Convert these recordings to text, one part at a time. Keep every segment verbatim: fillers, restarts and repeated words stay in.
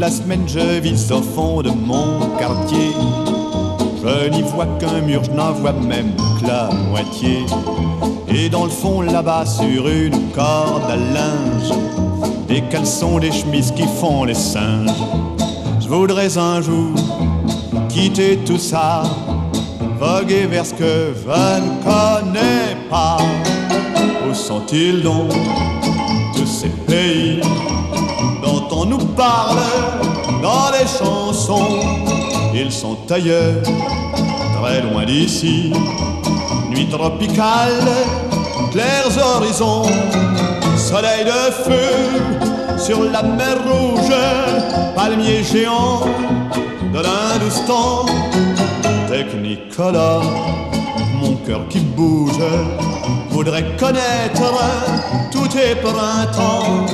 la semaine je vis au fond de mon quartier. Je n'y vois qu'un mur, je n'en vois même que la moitié. Et dans le fond là-bas sur une corde à linge, des caleçons, des chemises qui font les singes. Je voudrais un jour quitter tout ça, voguer vers ce que je ne connais pas. Où sont-ils donc, tous ces pays dont on nous parle dans les chansons? Ils sont ailleurs, très loin d'ici. Nuit tropicale, clairs horizons, soleil de feu sur la mer rouge, palmiers géants de l'Hindustan. Technicolor, mon cœur qui bouge, voudrait connaître tous tes printemps,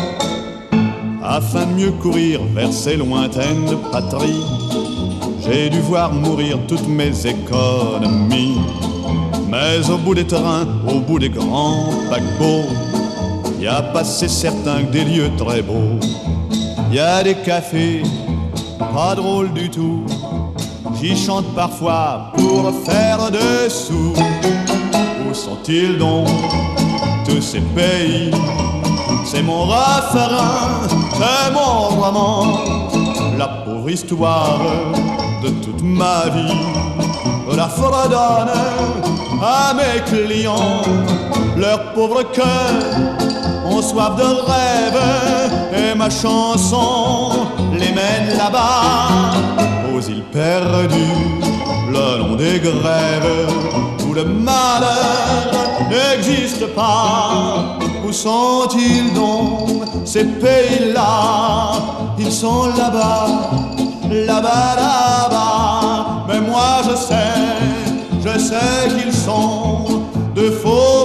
afin de mieux courir vers ces lointaines patries. J'ai dû voir mourir toutes mes économies. Mais au bout des terrains, au bout des grands paquebots, y a passé certains que des lieux très beaux. Y a des cafés, pas drôles du tout. J'y chante parfois pour faire des sous. Où sont-ils donc, tous ces pays? C'est mon refrain, c'est mon roman, la pauvre histoire de toute ma vie. Je la fredonne à mes clients, leurs pauvres cœurs ont soif de rêve, et ma chanson les mène là-bas, aux îles perdues, le long des grèves, où le malheur n'existe pas. Où sont-ils donc, ces pays-là? Ils sont là-bas, là-bas, là-bas. Mais moi je sais, je sais qu'ils sont de faux